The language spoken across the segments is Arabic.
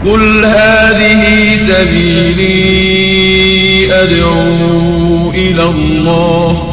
قل هذه سبيلي أدعو إلى الله.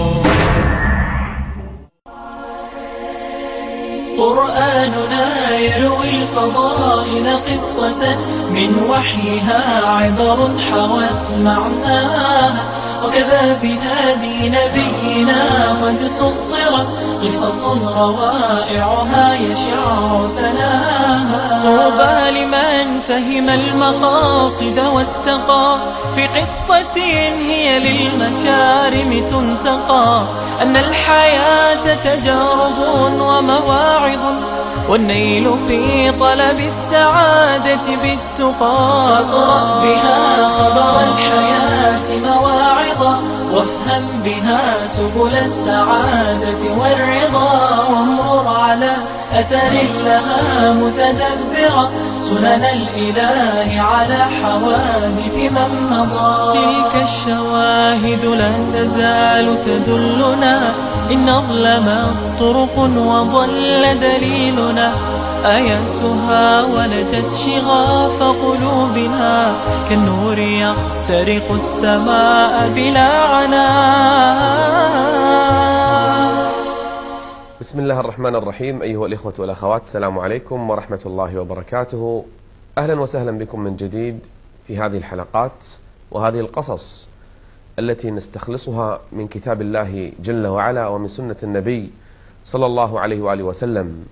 قرآننا يروي الفضائل قصة من وحيها عبر حوت معناها، وكذا بهادي نبينا قد سطرت قصص روائعها يشع سناها. طوبى لمن فهم المقاصد واستقى في قصة هي للمكارم تنتقى، أن الحياة تجارب ومواعظ، والنيل في طلب السعادة بالتقى. فاقرأ بها خبر الحياة مواعظا، وافهم بها سبل السعادة والرضا، وامرر على أثر لها متدبرا سنن الإله على حوادث من مضى. تلك الشواهد لا تزال تدلنا إن أظلمت طرق وضل دليلنا، آياتها ولجت شغاف قلوبنا كالنور يخترق السماء بلا عناء. بسم الله الرحمن الرحيم. أيها الإخوة والأخوات، السلام عليكم ورحمة الله وبركاته. أهلا وسهلا بكم من جديد في هذه الحلقات وهذه القصص التي نستخلصها من كتاب الله جل وعلا ومن سنة النبي صلى الله عليه وآله وسلم.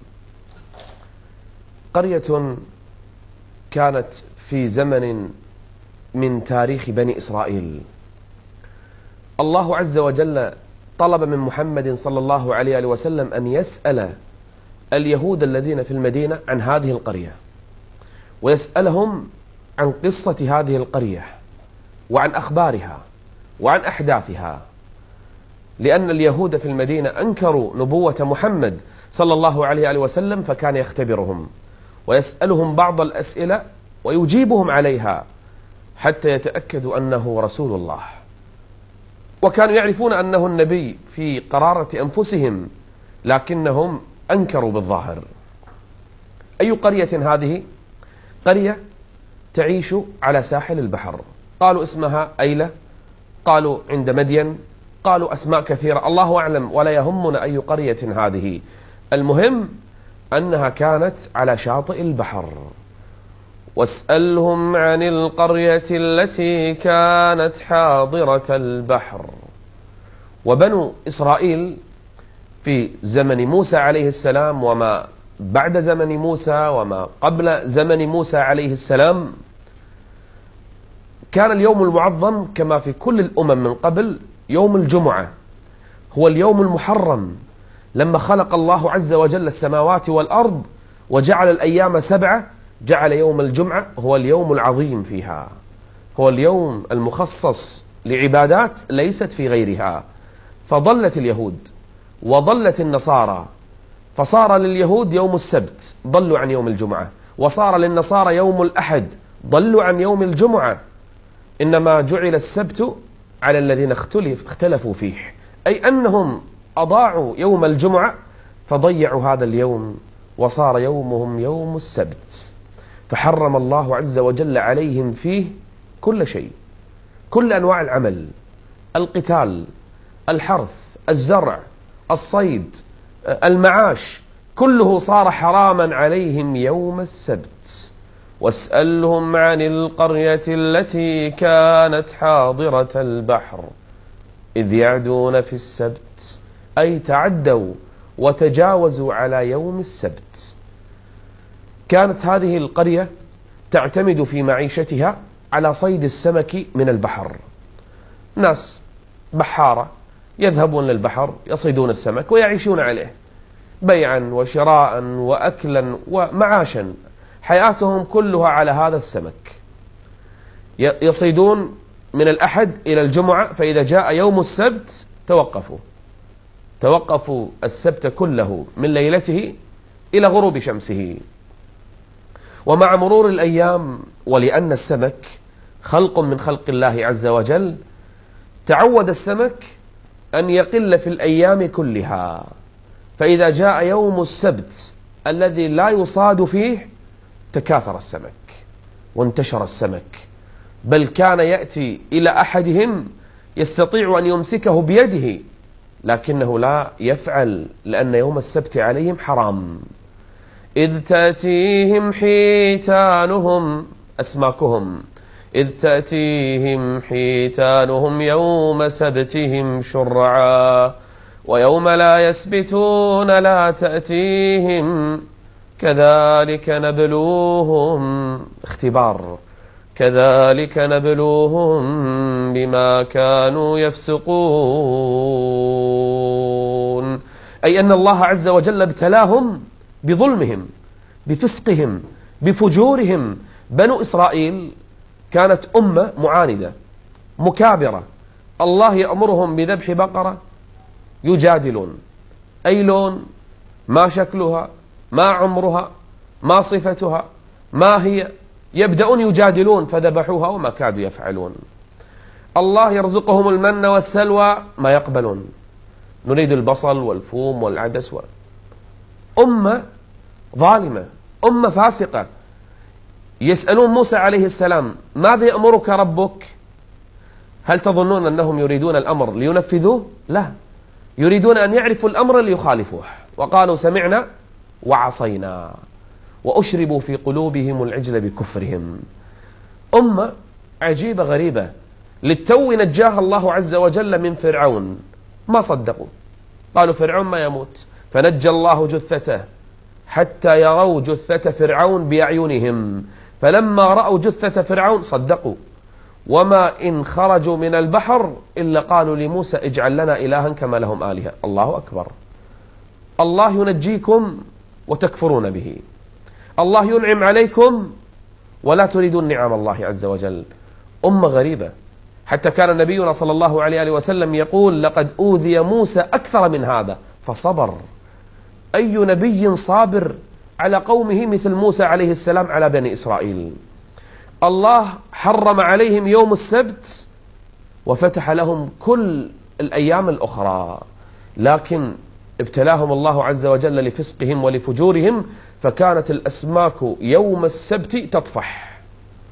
قرية كانت في زمن من تاريخ بني إسرائيل، الله عز وجل طلب من محمد صلى الله عليه وآله وسلم أن يسأل اليهود الذين في المدينة عن هذه القرية، ويسألهم عن قصة هذه القرية وعن أخبارها وعن أحداثها، لأن اليهود في المدينة أنكروا نبوة محمد صلى الله عليه وآله وسلم، فكان يختبرهم ويسألهم بعض الأسئلة ويجيبهم عليها حتى يتأكدوا أنه رسول الله، وكانوا يعرفون أنه النبي في قرارة أنفسهم، لكنهم أنكروا بالظاهر. أي قرية هذه؟ قرية تعيش على ساحل البحر، قالوا اسمها أيلة، قالوا عند مدين، قالوا أسماء كثيرة الله أعلم، ولا يهمنا أي قرية هذه، المهم أنها كانت على شاطئ البحر. واسألهم عن القرية التي كانت حاضرة البحر. وبنو إسرائيل في زمن موسى عليه السلام وما بعد زمن موسى وما قبل زمن موسى عليه السلام، كان اليوم المعظم كما في كل الأمم من قبل يوم الجمعة، هو اليوم المحرم. لما خلق الله عز وجل السماوات والأرض وجعل الأيام 7، جعل يوم الجمعة هو اليوم العظيم فيها، هو اليوم المخصص لعبادات ليست في غيرها. فضلت اليهود وضلت النصارى، فصار لليهود يوم السبت ضلوا عن يوم الجمعة، وصار للنصارى يوم الأحد ضلوا عن يوم الجمعة، إنما جعل السبت على الذين اختلفوا فيه، أي أنهم أضاعوا يوم الجمعة فضيعوا هذا اليوم، وصار يومهم يوم السبت. فحرم الله عز وجل عليهم فيه كل شيء، كل أنواع العمل، القتال، الحرث، الزرع، الصيد، المعاش، كله صار حراما عليهم يوم السبت. واسألهم عن القرية التي كانت حاضرة البحر إذ يعدون في السبت، أي تعدوا وتجاوزوا على يوم السبت. كانت هذه القرية تعتمد في معيشتها على صيد السمك من البحر، ناس بحارة يذهبون للبحر يصيدون السمك ويعيشون عليه بيعا وشراء وأكلا ومعاشا، حياتهم كلها على هذا السمك. يصيدون من الأحد إلى الجمعة، فإذا جاء يوم السبت توقفوا السبت كله من ليلته إلى غروب شمسه. ومع مرور الأيام، ولأن السمك خلق من خلق الله عز وجل، تعود السمك أن يقل في الأيام كلها، فإذا جاء يوم السبت الذي لا يصاد فيه تكاثر السمك، وانتشر السمك، بل كان يأتي إلى أحدهم يستطيع أن يمسكه بيده، لكنه لا يفعل لأن يوم السبت عليهم حرام. إذ تأتيهم حيتانهم، أسماكهم، إذ تأتيهم حيتانهم يوم سبتهم شرعا ويوم لا يسبتون لا تأتيهم كذلك نبلوهم، اختبار، كذلك نبلوهم بما كانوا يفسقون، أي أن الله عز وجل ابتلاهم بظلمهم، بفسقهم، بفجورهم. بنو إسرائيل كانت أمة معاندة مكابرة، الله يأمرهم بذبح بقرة يجادلون، أي لون، ما شكلها، ما عمرها، ما صفتها، ما هي، يبدأون يجادلون فذبحوها وما كادوا يفعلون. الله يرزقهم المن والسلوى ما يقبلون، نريد البصل والفوم والعدس أمة ظالمة، أمة فاسقة. يسألون موسى عليه السلام ماذا يأمرك ربك؟ هل تظنون أنهم يريدون الأمر لينفذوه؟ لا، يريدون أن يعرفوا الأمر ليخالفوه. وقالوا سمعنا وعصينا وأشربوا في قلوبهم العجل بكفرهم. أمة عجيبة غريبة، للتو نجاها الله عز وجل من فرعون، ما صدقوا، قالوا فرعون ما يموت، فنجى الله جثته حتى يروا جثة فرعون بأعينهم، فلما رأوا جثة فرعون صدقوا، وما إن خرجوا من البحر إلا قالوا لموسى اجعل لنا إلها كما لهم آلهة. الله أكبر، الله ينجيكم وتكفرون به، الله ينعم عليكم ولا تريدون نعم الله عز وجل. أمة غريبة، حتى كان نبينا صلى الله عليه وسلم يقول لقد أوذي موسى أكثر من هذا فصبر. أي نبي صابر على قومه مثل موسى عليه السلام على بني إسرائيل؟ الله حرم عليهم يوم السبت وفتح لهم كل الأيام الأخرى، لكن ابتلاهم الله عز وجل لفسقهم ولفجورهم، فكانت الأسماك يوم السبت تطفح،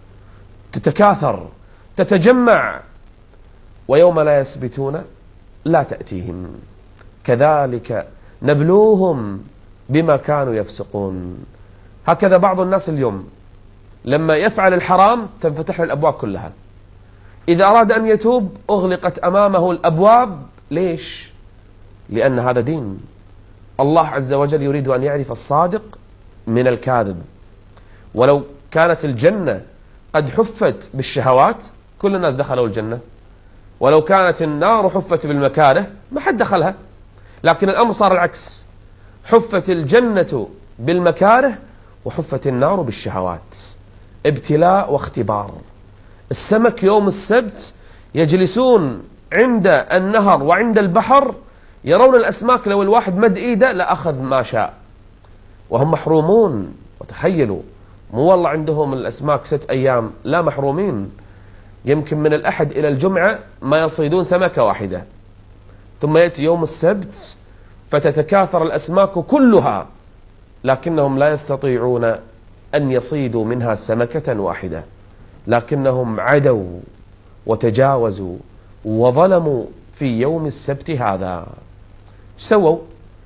تتكاثر، تتجمع، ويوم لا يسبتون لا تأتيهم كذلك نبلوهم بما كانوا يفسقون. هكذا بعض الناس اليوم لما يفعل الحرام تنفتح الأبواب كلها، إذا أراد أن يتوب أغلقت أمامه الأبواب. ليش؟ لأن هذا دين. الله عز وجل يريد أن يعرف الصادق من الكاذب. ولو كانت الجنة قد حفت بالشهوات كل الناس دخلوا الجنة، ولو كانت النار حفت بالمكاره ما حد دخلها، لكن الأمر صار العكس، حفت الجنة بالمكاره وحفت النار بالشهوات. ابتلاء واختبار. السمك يوم السبت يجلسون عند النهر وعند البحر يرون الأسماك، لو الواحد مد إيده لأخذ ما شاء، وهم محرومون. وتخيلوا، مو والله عندهم الأسماك 6 أيام، لا، محرومين، يمكن من الأحد إلى الجمعة ما يصيدون سمكة واحدة، ثم يأتي يوم السبت فتتكاثر الأسماك كلها، لكنهم لا يستطيعون أن يصيدوا منها سمكة واحدة، لكنهم عدوا وتجاوزوا وظلموا في يوم السبت هذا. سووا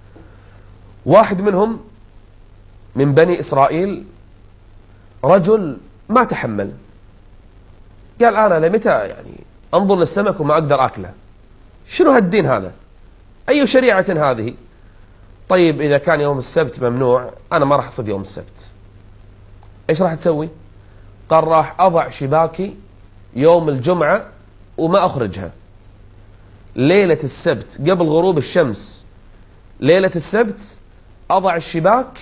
واحد منهم من بني إسرائيل، رجل ما تحمل، قال أنا لمتى يعني أنظر للسمك وما أقدر أكله؟ شنو هالدين هذا؟ أي شريعة هذه؟ طيب إذا كان يوم السبت ممنوع أنا ما راح أصيد يوم السبت. إيش راح تسوي؟ قال راح أضع شباكي يوم الجمعة وما أخرجها، ليلة السبت قبل غروب الشمس، ليلة السبت أضع الشباك،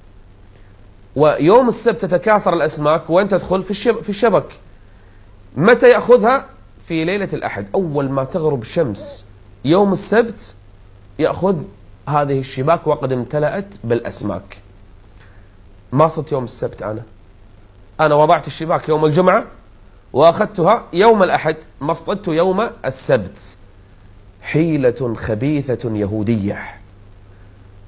ويوم السبت تتكاثر الأسماك وين تدخل؟ في الشبك. متى يأخذها؟ في ليلة الأحد، أول ما تغرب الشمس يوم السبت يأخذ هذه الشباك وقد امتلأت بالأسماك. ما صرت يوم السبت، أنا وضعت الشباك يوم الجمعة وأخذتها يوم الأحد، ما اصطدت يوم السبت. حيلة خبيثة يهودية،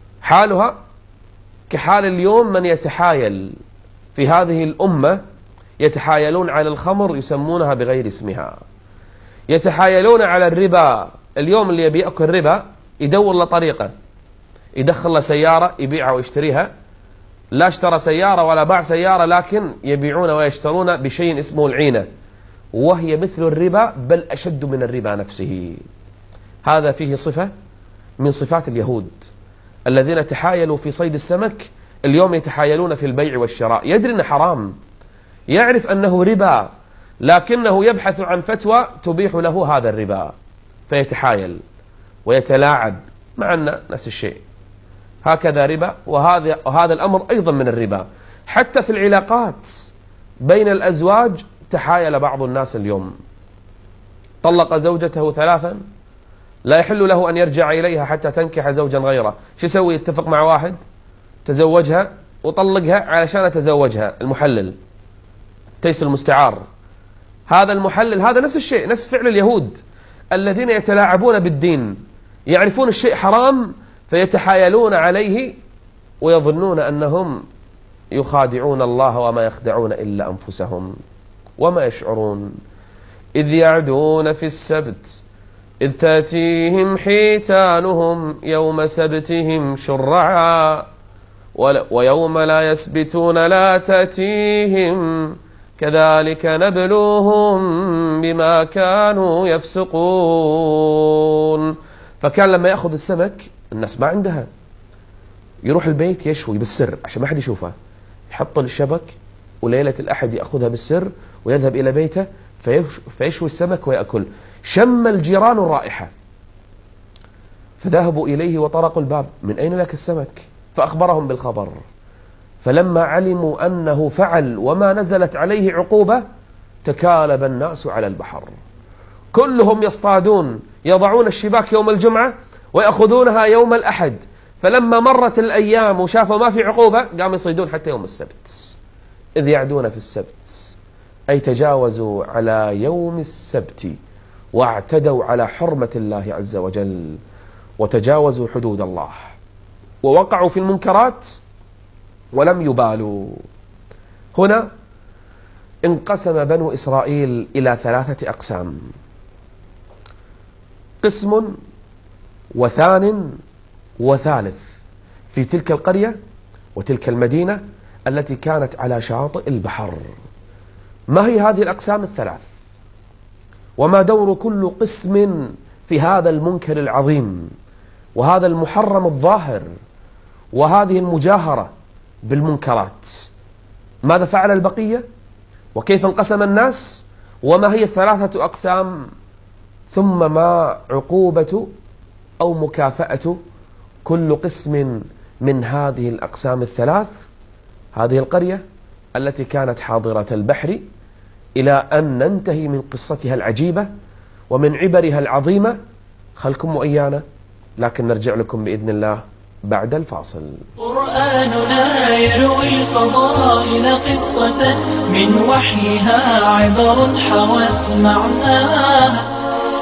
حالها كحال اليوم من يتحايل في هذه الأمة يتحايلون على الخمر يسمونها بغير اسمها، يتحايلون على الربا. اليوم اللي يبي يأكل ربا يدور له طريقة، يدخل له سيارة يبيعها ويشتريها، لا اشترى سيارة ولا باع سيارة، لكن يبيعون ويشترون بشيء اسمه العينة، وهي مثل الربا بل أشد من الربا نفسه. هذا فيه صفة من صفات اليهود الذين تحايلوا في صيد السمك، اليوم يتحايلون في البيع والشراء. يدري أنه حرام، يعرف أنه ربا، لكنه يبحث عن فتوى تبيح له هذا الربا، فيتحايل ويتلاعب مع أن نفس الشيء. هكذا ربا، وهذا الأمر أيضا من الربا. حتى في العلاقات بين الأزواج تحايل بعض الناس اليوم، طلق زوجته 3، لا يحل له أن يرجع إليها حتى تنكح زوجا غيره. شو يسوي؟ يتفق مع واحد تزوجها وطلقها علشان تزوجها، المحلل، التيس المستعار. هذا المحلل هذا نفس الشيء، نفس فعل اليهود الذين يتلاعبون بالدين، يعرفون الشيء حرام فيتحايلون عليه ويظنون أنهم يخادعون الله وما يخدعون إلا أنفسهم وما يشعرون. إذ يعدون في السبت إذ تأتيهم حيتانهم يوم سبتهم شرعا ويوم لا يسبتون لا تأتيهم كذلك نبلوهم بما كانوا يفسقون. فكان لما يأخذ السمك الناس ما عندها، يروح البيت يشوي بالسر عشان ما حد يشوفه، يحط الشبك وليلة الأحد يأخذها بالسر ويذهب إلى بيته فيشوي السمك ويأكل. شم الجيران الرائحة فذهبوا إليه وطرقوا الباب، من أين لك السمك؟ فأخبرهم بالخبر، فلما علموا أنه فعل وما نزلت عليه عقوبة تكالب الناس على البحر، كلهم يصطادون، يضعون الشباك يوم الجمعة ويأخذونها يوم الأحد. فلما مرت الأيام وشافوا ما في عقوبة قاموا يصيدون حتى يوم السبت. إذ يعدون في السبت أي تجاوزوا على يوم السبت واعتدوا على حرمة الله عز وجل وتجاوزوا حدود الله ووقعوا في المنكرات ولم يبالوا. هنا انقسم بنو إسرائيل إلى 3 أقسام، قسم وثان وثالث في تلك القرية وتلك المدينة التي كانت على شاطئ البحر. ما هي هذه الأقسام ال3؟ وما دور كل قسم في هذا المنكر العظيم وهذا المحرم الظاهر وهذه المجاهرة بالمنكرات؟ ماذا فعل البقية؟ وكيف انقسم الناس؟ وما هي ال3 أقسام؟ ثم ما عقوبة أو مكافأة كل قسم من هذه الأقسام ال3؟ هذه القرية التي كانت حاضرة البحر إلى أن ننتهي من قصتها العجيبة ومن عبرها العظيمة. خلكم وإيانا، لكن نرجع لكم بإذن الله بعد الفاصل. قرآننا يروي الفضائل قصة من وحيها عبر حوت معناها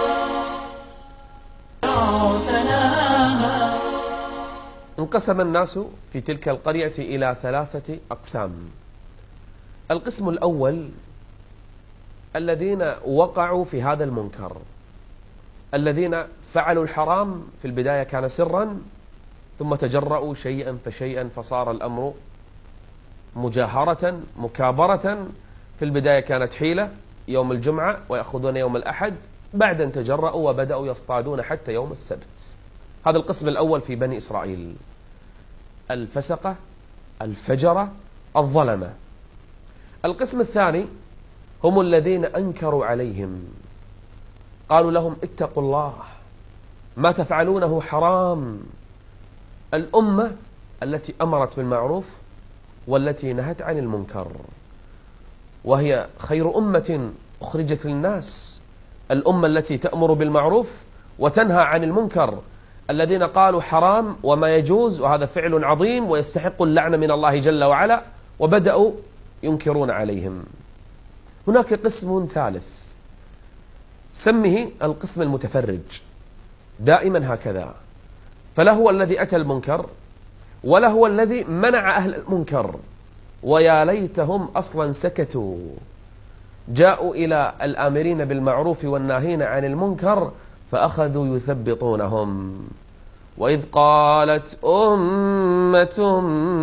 سناها. انقسم الناس في تلك القرية إلى 3 أقسام. القسم الأول الذين وقعوا في هذا المنكر، الذين فعلوا الحرام في البداية كان سرا، ثم تجرؤوا شيئا فشيئا فصار الأمر مجاهرة مكابرة. في البداية كانت حيلة يوم الجمعة ويأخذون يوم الأحد، بعد أن تجرؤوا وبدأوا يصطادون حتى يوم السبت. هذا القسم الأول في بني إسرائيل، الفسقة الفجرة الظلمة. القسم الثاني هم الذين أنكروا عليهم، قالوا لهم اتقوا الله، ما تفعلونه حرام. الأمة التي أمرت بالمعروف والتي نهت عن المنكر، وهي خير أمة أخرجت للناس، الأمة التي تأمر بالمعروف وتنهى عن المنكر، الذين قالوا حرام وما يجوز وهذا فعل عظيم ويستحق اللعنة من الله جل وعلا، وبدأوا ينكرون عليهم. هناك قسم ثالث سمه القسم المتفرج، دائما هكذا، فلا هو الذي أتى المنكر ولا هو الذي منع أهل المنكر، ويا ليتهم أصلا سكتوا. جاءوا إلى الآمرين بالمعروف والناهين عن المنكر فأخذوا يثبطونهم. وإذ قالت أمة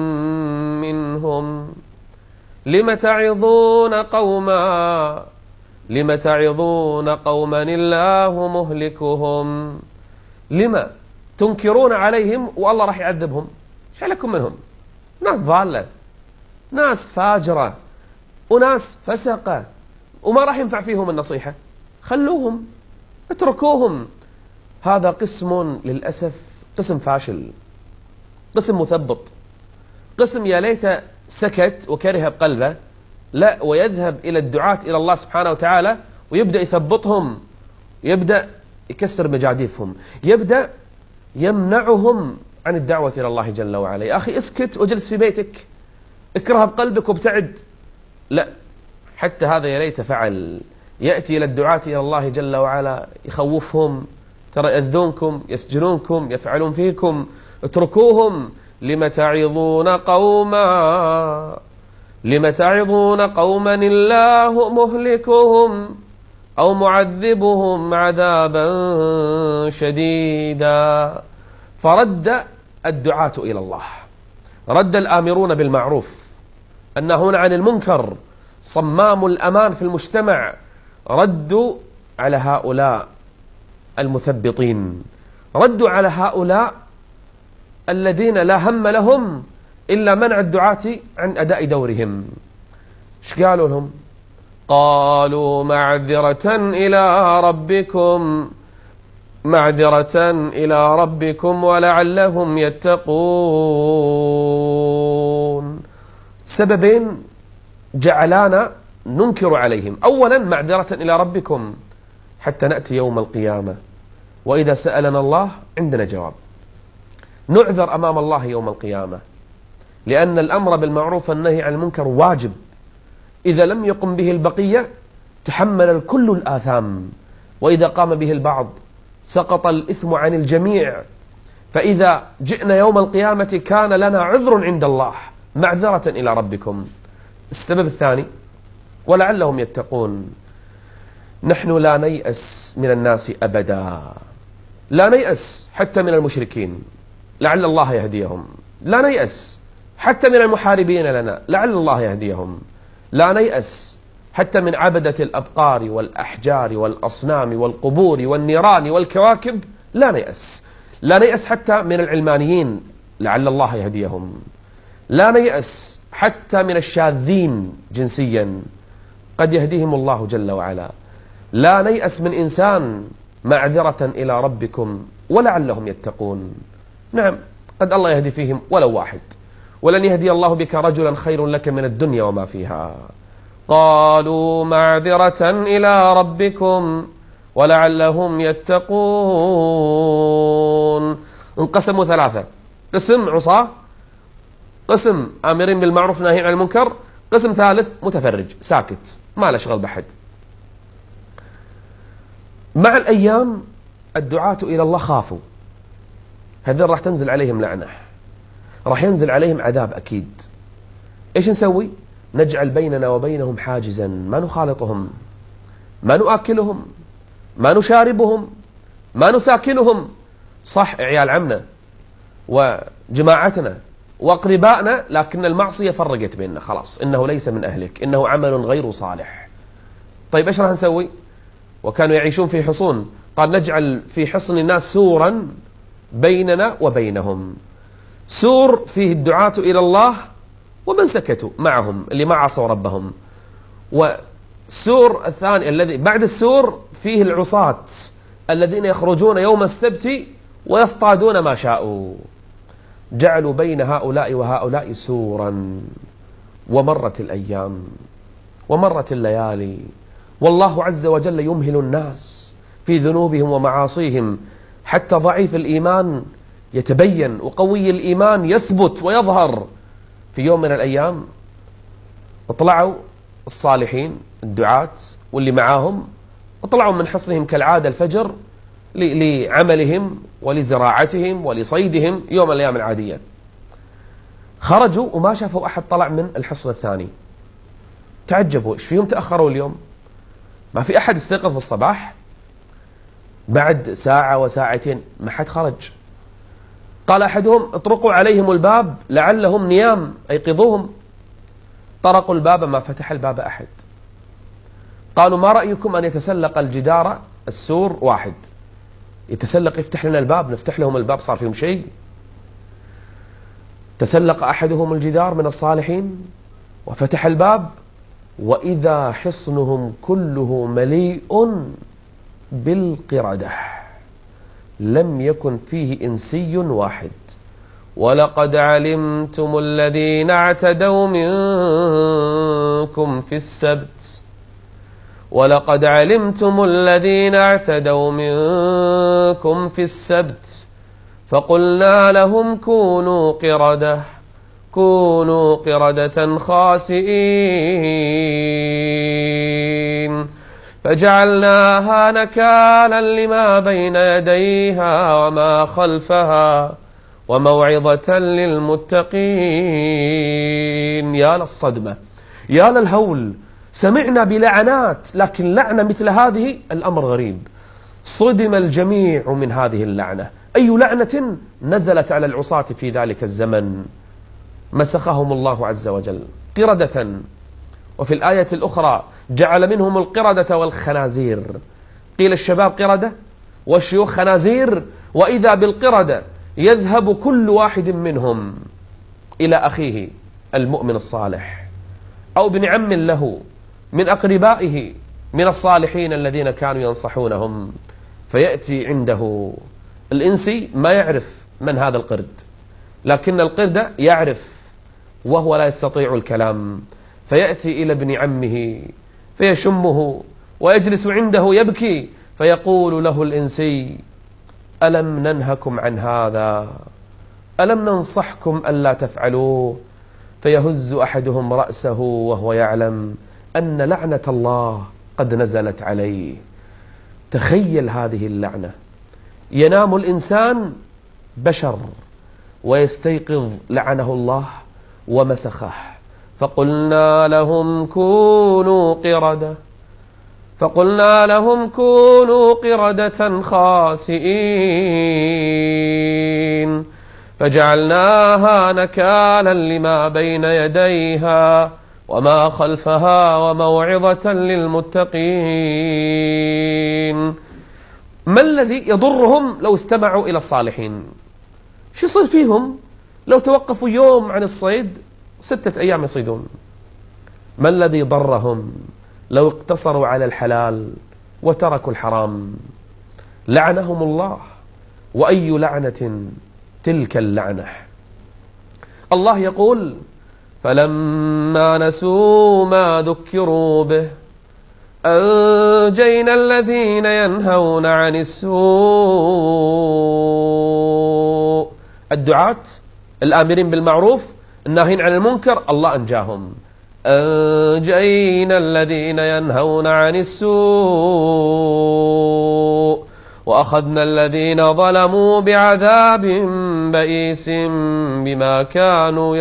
منهم لم تعظون قوما الله مهلكهم. لما تنكرون عليهم والله راح يعذبهم؟ ايش عليكم منهم؟ ناس ضالة، ناس فاجرة، وناس فسقة، وما راح ينفع فيهم النصيحة. خلوهم، اتركوهم. هذا قسم للأسف قسم فاشل، قسم مثبط، قسم يا ليت سكت وكره بقلبه، لا، ويذهب إلى الدعاة إلى الله سبحانه وتعالى ويبدأ يثبطهم، يبدأ يكسر مجاديفهم، يبدأ يمنعهم عن الدعوة إلى الله جل وعلا. يا أخي اسكت واجلس في بيتك، اكره بقلبك وابتعد. لا، حتى هذا يا ليت فعل، يأتي إلى الدعاة إلى الله جل وعلا يخوفهم، ترى يأذونكم، يسجنونكم، يفعلون فيكم، اتركوهم. لم تعظون قوما الله مهلكهم أو معذبهم عذابا شديدا. فرد الدعاة إلى الله، رد الآمرون بالمعروف الناهون عن المنكر، صمام الأمان في المجتمع، ردوا على هؤلاء المثبطين، ردوا على هؤلاء الذين لا هم لهم إلا منع الدعاة عن أداء دورهم. ايش قالوا لهم؟ قالوا معذرة إلى ربكم ولعلهم يتقون. سببين جعلانا ننكر عليهم. أولا معذرة إلى ربكم حتى نأتي يوم القيامة وإذا سألنا الله عندنا جواب. نعذر أمام الله يوم القيامة، لأن الأمر بالمعروف والنهي عن المنكر واجب، إذا لم يقم به البقية تحمل الكل الآثام، وإذا قام به البعض سقط الإثم عن الجميع. فإذا جئنا يوم القيامة كان لنا عذر عند الله، معذرة إلى ربكم. السبب الثاني ولعلهم يتقون. نحن لا نيأس من الناس أبدا، لا نيأس حتى من المشركين لعل الله يهديهم، لا نيأس حتى من المحاربين لنا لعل الله يهديهم، لا نيأس حتى من عبدة الأبقار والأحجار والأصنام والقبور والنيران والكواكب، لا نيأس. لا نيأس حتى من العلمانيين لعل الله يهديهم، لا نيأس حتى من الشاذين جنسيا قد يهديهم الله جل وعلا. لا نيأس من إنسان، معذرة إلى ربكم ولعلهم يتقون. نعم، قد الله يهدي فيهم ولو واحد، ولن يهدي الله بك رجلا خير لك من الدنيا وما فيها. قالوا معذرة إلى ربكم ولعلهم يتقون. انقسموا ثلاثة: قسم عصاة، قسم آمرين بالمعروف ناهين عن المنكر، قسم ثالث متفرج ساكت ما له شغل بحد. مع الأيام الدعاة إلى الله خافوا، هذول راح تنزل عليهم لعنة، راح ينزل عليهم عذاب أكيد. إيش نسوي؟ نجعل بيننا وبينهم حاجزا، ما نخالطهم، ما نؤكلهم، ما نشاربهم، ما نساكنهم. صح عيال عمنا وجماعتنا وأقربائنا، لكن المعصية فرقت بيننا، خلاص إنه ليس من أهلك، إنه عمل غير صالح. طيب إيش راح نسوي؟ وكانوا يعيشون في حصون، قال نجعل في حصن الناس سورا بيننا وبينهم، سور فيه الدعاة إلى الله ومن سكتوا معهم اللي ما عصوا ربهم، والسور الثاني الذي بعد السور فيه العصاة الذين يخرجون يوم السبت ويصطادون ما شاءوا. جعلوا بين هؤلاء وهؤلاء سورا. ومرت الأيام ومرت الليالي، والله عز وجل يمهل الناس في ذنوبهم ومعاصيهم حتى ضعيف الإيمان يتبين وقوي الإيمان يثبت ويظهر. في يوم من الأيام اطلعوا الصالحين الدعاة واللي معاهم، اطلعوا من حصنهم كالعادة الفجر لعملهم ولزراعتهم ولصيدهم يوم الأيام العادية. خرجوا وما شافوا أحد طلع من الحصن الثاني. تعجبوا، إيش فيهم تأخروا اليوم؟ ما في أحد استيقظ في الصباح؟ بعد ساعة وساعتين ما حد خرج. قال أحدهم اطرقوا عليهم الباب لعلهم نيام أيقظوهم. طرقوا الباب ما فتح الباب أحد. قالوا ما رأيكم أن يتسلق الجدار السور واحد يتسلق يفتح لنا الباب، نفتح لهم الباب صار فيهم شيء. تسلق أحدهم الجدار من الصالحين وفتح الباب وإذا حصنهم كله مليء بالقردة لم يكن فيه إنسي واحد. ولقد علمتم الذين اعتدوا منكم في السبت ولقد علمتم الذين اعتدوا منكم في السبت فقلنا لهم كونوا قردة خاسئين فجعلناها نكالا لما بين يديها وما خلفها وموعظة للمتقين. يا للصدمة، يا للهول، سمعنا بلعنات، لكن لعنة مثل هذه الأمر غريب. صدم الجميع من هذه اللعنة. أي لعنة نزلت على العصاة في ذلك الزمن؟ مسخهم الله عز وجل قردة. وفي الآية الأخرى جعل منهم القردة والخنازير. قيل الشباب قردة والشيوخ خنازير، وإذا بالقردة يذهب كل واحد منهم إلى أخيه المؤمن الصالح أو ابن عم له من أقربائه من الصالحين الذين كانوا ينصحونهم، فيأتي عنده الإنسي ما يعرف من هذا القرد، لكن القرد يعرف وهو لا يستطيع الكلام، فيأتي إلى ابن عمه فيشمه ويجلس عنده يبكي، فيقول له الإنسي ألم ننهكم عن هذا؟ ألم ننصحكم ألا تفعلوه؟ فيهز أحدهم رأسه وهو يعلم أن لعنة الله قد نزلت عليه. تخيل هذه اللعنة. ينام الإنسان بشر ويستيقظ لعنه الله ومسخه. فقلنا لهم كونوا قردة خاسئين فجعلناها نكالا لما بين يديها وما خلفها وموعظة للمتقين. ما الذي يضرهم لو استمعوا إلى الصالحين؟ شو يصير فيهم لو توقفوا يوم عن الصيد 6 أيام يصيدون؟ ما الذي ضرهم لو اقتصروا على الحلال وتركوا الحرام؟ لعنهم الله. وأي لعنة تلك اللعنة. الله يقول فلما نسوا ما ذكروا به أنجينا الذين ينهون عن السوء. الدعاة الآمرين بالمعروف الناهين عن المنكر الله أنجاهم. أنجينا الذين ينهون عن السوء وأخذنا الذين ظلموا بعذاب بئيس بما كانوا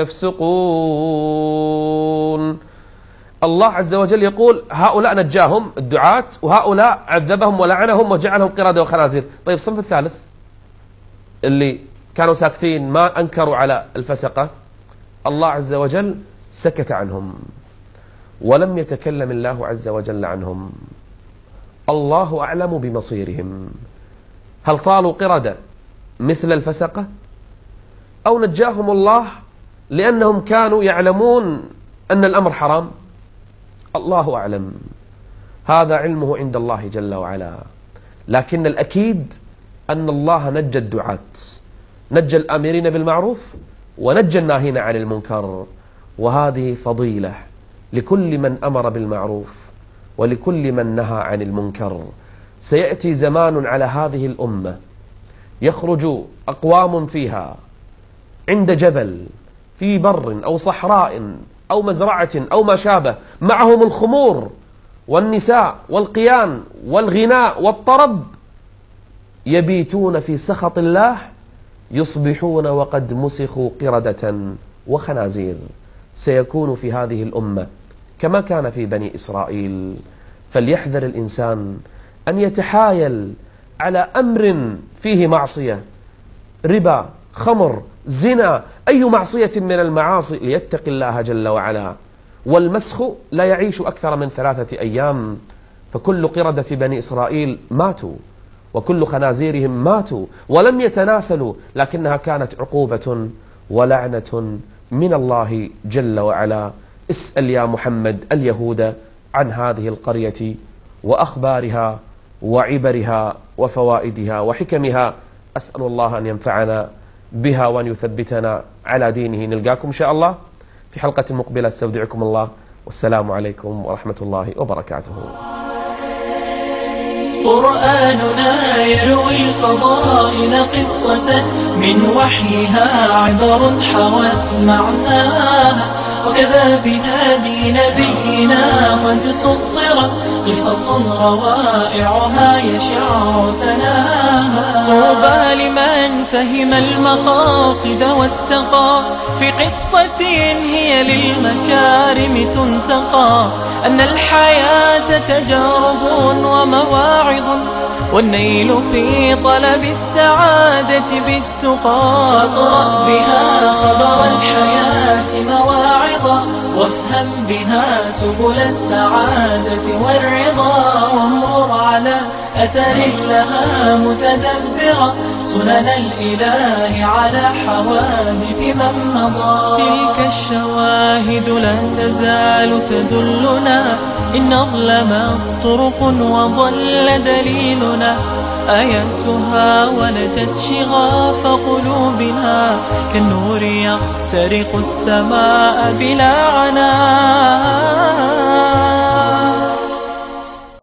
يفسقون. الله عز وجل يقول هؤلاء نجاهم الدعاة، وهؤلاء عذبهم ولعنهم وجعلهم قردة وخنازير. طيب الصنف الثالث اللي كانوا ساكتين ما أنكروا على الفسقة، الله عز وجل سكت عنهم ولم يتكلم الله عز وجل عنهم. الله أعلم بمصيرهم، هل صاروا قردة مثل الفسقة أو نجاهم الله لأنهم كانوا يعلمون أن الأمر حرام؟ الله أعلم، هذا علمه عند الله جل وعلا. لكن الأكيد أن الله نجى الدعاة، نجى الآمرين بالمعروف ونجى الناهين عن المنكر. وهذه فضيلة لكل من أمر بالمعروف ولكل من نهى عن المنكر. سيأتي زمان على هذه الأمة يخرج أقوام فيها عند جبل في بر أو صحراء أو مزرعة أو ما شابه، معهم الخمور والنساء والقيان والغناء والطرب، يبيتون في سخط الله، يصبحون وقد مسخوا قردة وخنازير. سيكون في هذه الأمة كما كان في بني إسرائيل. فليحذر الإنسان أن يتحايل على أمر فيه معصية، ربا، خمر، زنا، أي معصية من المعاصي، ليتق الله جل وعلا. والمسخ لا يعيش أكثر من 3 أيام، فكل قردة بني إسرائيل ماتوا وكل خنازيرهم ماتوا ولم يتناسلوا، لكنها كانت عقوبة ولعنة من الله جل وعلا. اسأل يا محمد اليهود عن هذه القرية وأخبارها وعبرها وفوائدها وحكمها. أسأل الله أن ينفعنا بها وأن يثبتنا على دينه. نلقاكم إن شاء الله في حلقة مقبلة. استودعكم الله، والسلام عليكم ورحمة الله وبركاته. قرآننا يروي الفضائل قصة من وحيها عبر حوت معناها، وكذا بهادي نبينا قد سطرت قصص روائعها يشع سناها. طوبى لمن فهم المقاصد واستقى في قصة هي للمكارم تنتقى، أن الحياة تجارب ومواعظ والنيل في طلب السعادة بالتقى. فاقرأ بها خبر الحياة مواعظا، وافهم بها سبل السعادة والرضا، وامر على أثر لها متدبرا سنن الإله على حوادث من مضى. تلك الشواهد لا تزال تدلنا إن أظلمت طرق وضل دليلنا، آياتها ولجت شغاف قلوبنا كالنور يخترق السماء بلا عناء.